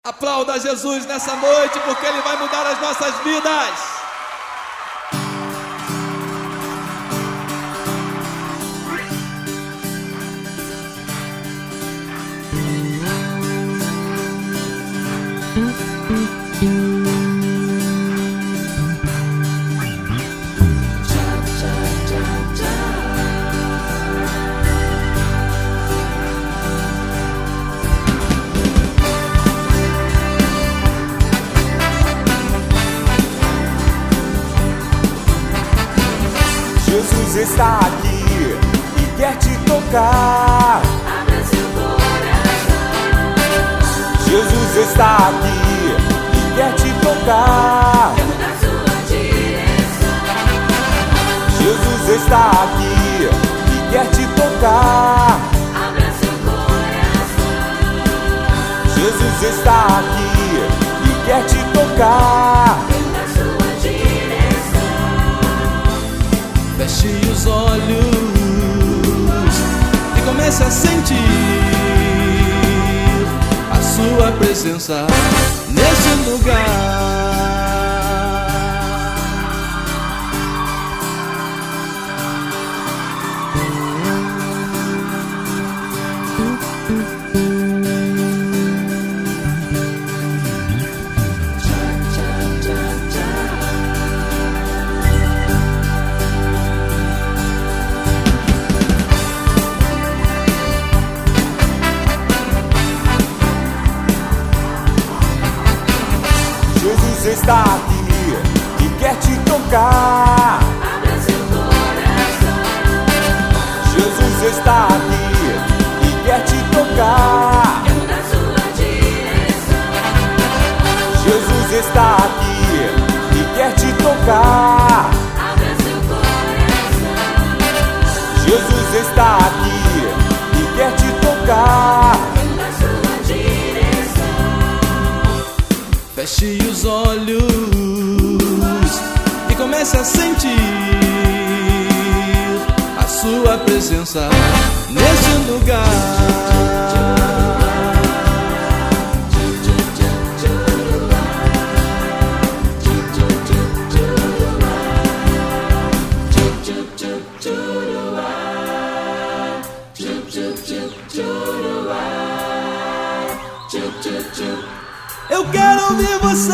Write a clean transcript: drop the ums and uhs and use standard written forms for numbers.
Aplauda Jesus nessa noite, porque Ele vai mudar as nossas vidas. Jesus está aqui e quer te tocar. Abra seu coração. Jesus está aqui e quer te tocar. Quer mudar sua direção. Jesus está aqui e quer te tocar. Abra seu coração. Jesus está aqui e quer te tocar. Quer mudar sua direção. Feche os olhos e comece a sentir a sua presença nesse lugar. Jesus está aqui e quer te tocar. Abra seu coração. Jesus está aqui e quer te tocar. Quer mudar sua direção. Jesus está aqui e quer te tocar. Abra seu coração. Jesus está aqui e quer te tocar. Quer mudar sua direção. Feche os olhos e comece a sentir a sua presença nesse lugar. Eu quero ouvir você.